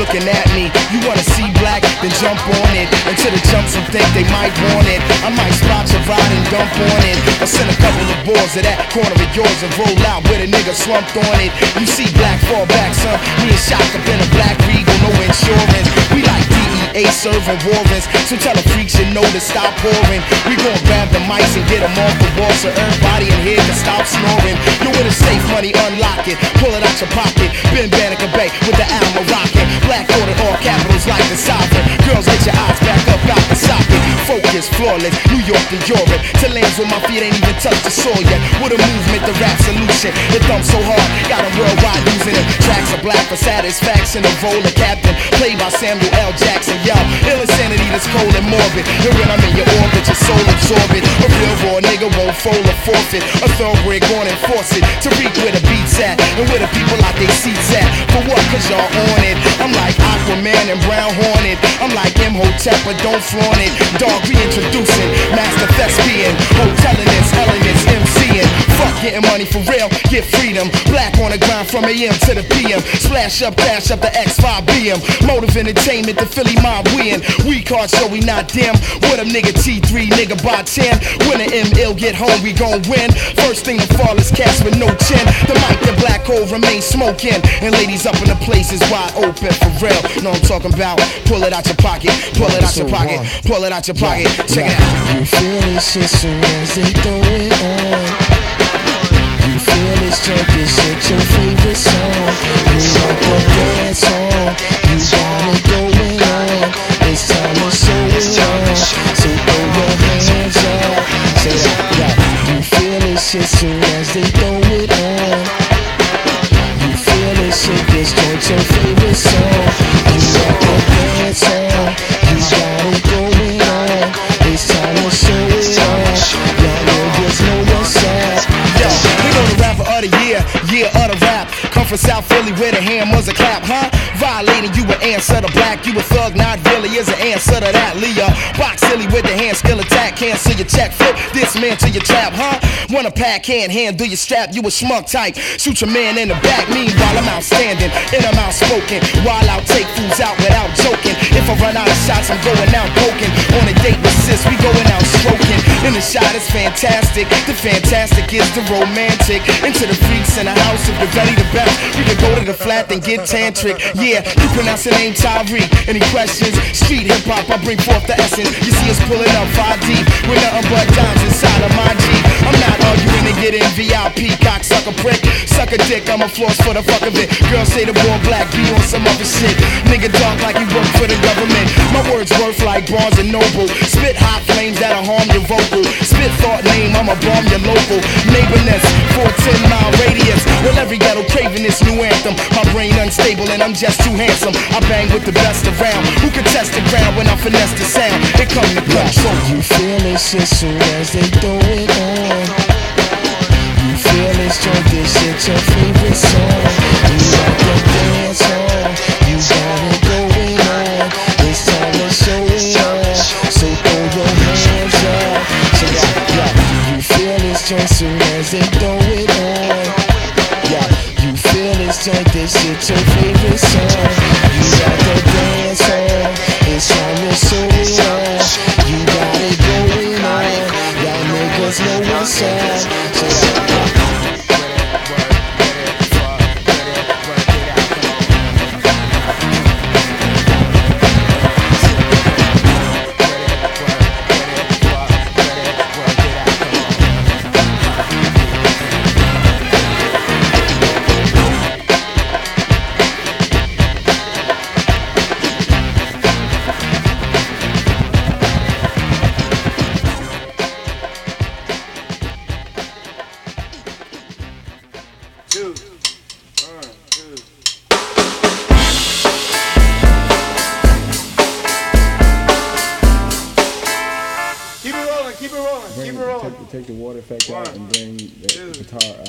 looking at me. You wanna see black, then jump on it. Until the chumps who think they might want it, I might spot your ride and dump on it. Or send a couple of boys to that corner of yours and roll out with a nigga slumped on it. You see black fall back, son. Me and Shock up in a black Regal, no insurance. We like DEA serving warrants, so tell the freaks you know to stop pouring. We gon' grab the mics and get them off the wall so everybody in here can stop snoring. You with a safe money, unlock it, pull it out your pocket. Ben Banneker Bay with the Alma rockin'. Black order, all capitals like the sovereign. Girls, let your eyes back up out the socket. Focus, flawless, New York to Europe. To lands where my feet ain't even touched the soil yet. With a movement, the rap solution. It thumps so hard, got them worldwide using it. Tracks are black for satisfaction. The role of captain, played by Samuel L. Jackson. Yo, ill insanity that's cold and morbid. And when I'm in your orbit, your soul absorb it. A real raw nigga won't fold or forfeit. A thoroughbred gon' enforce it. To reach where the beats at and where the people out they seats at. For what? Cause y'all on it. I'm like Aquaman and Brown Hornet. I'm like Imhotep, but don't flaunt it. Dog reintroducing, master thespian, hoteliness, elements, MCing. Fuck getting money for real, get freedom. Black on the grind from AM to the PM. Splash up, dash up the X5BM. Motive entertainment, the Philly mob win. We card show we not dim. With a nigga T3, nigga by 10. When the M-ill get home, we gon' win. First thing to fall is cast with no chin. The mic, the black hole remain smoking. And ladies up in the place is wide open for real. Know I'm talking about, pull it out your pocket. Pull it out your pocket, pull it out your pocket. Check it out. You feel this shit soon as they throw it on. You feel this junkie shit, your favorite song. You like the dance on. You got it going on. It's time to show it on. So throw your hands up. Say that, yeah. You feel this shit soon as they throw it on. You feel this shit, this joint your favorite song. You like the dance on. You got it going on. It's time to show it off. Y'all niggas know what's up. Yo, we know the rapper of the year of the rap. Come from South Philly where the hammers a clap, huh? Violating you an answer to black. You a thug, not really is an answer to that. Leah, box silly with the hand skill attack. Cancel your check, flip this man to your trap, huh? Wanna pack, can't handle your strap. You a schmuck type. Shoot your man in the back. Meanwhile, I'm outstanding and I'm outspoken. While I'll take fools out without joking. If I run out of shots, I'm going out poking. On a date with sis, we going out stroking. And the shot is fantastic. The fantastic is the romantic. Into the freaks in the house, if you're ready to bounce, we can go to the flat and get tantric. Yeah, you pronounce the name Tyreek. Any questions? Street hip hop, I bring forth the essence. You see us pulling up 5 deep with nothing but dimes inside of my Jeep. I'm not arguing to get in VIP, cocksucker prick. Suck a dick, I'm a floss for the fuck of it. Girls say the boy black, be on some other shit. Nigga dark like he work for the government. My words worth like Barnes and Noble. Spit hot flames that'll harm your vocal. Spit thought name, I'ma bomb your local. Neighborness, 410-mile radius. Well, every ghetto craving this new anthem. My brain unstable and I'm just too handsome. I bang with the best around. Who can test the ground when I finesse the sound? It come to control. You feel this shit soon as they throw it on. You feel this joint, this shit your favorite song. You like the dance on. You got it going on. It's time to show it off. So throw your hands up. So yeah, you feel this joint soon as they throw it on. Yeah, you feel this joint, this shit your favorite song. You got the dance on. It's time to show it off. You got it going on. Y'all niggas know what's up. Take the water effect out and bring the guitar out.